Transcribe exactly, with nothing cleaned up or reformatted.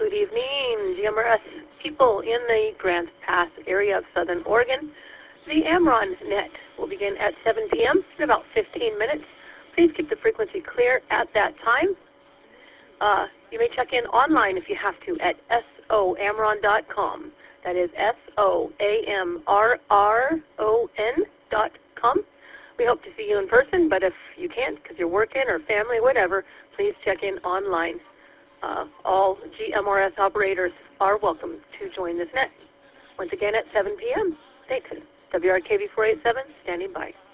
Good evening, G M R S people in the Grants Pass area of Southern Oregon. The Amron Net will begin at seven p m in about fifteen minutes. Please keep the frequency clear at that time. Uh, you may check in online if you have to at S O amron dot com. That is S O A M R R O N dot com. We hope to see you in person, but if you can't because you're working or family, whatever, please check in online. Uh, all G M R S operators are welcome to join this net. Once again at seven p m Stay tuned. W R K V four eighty-seven, standing by.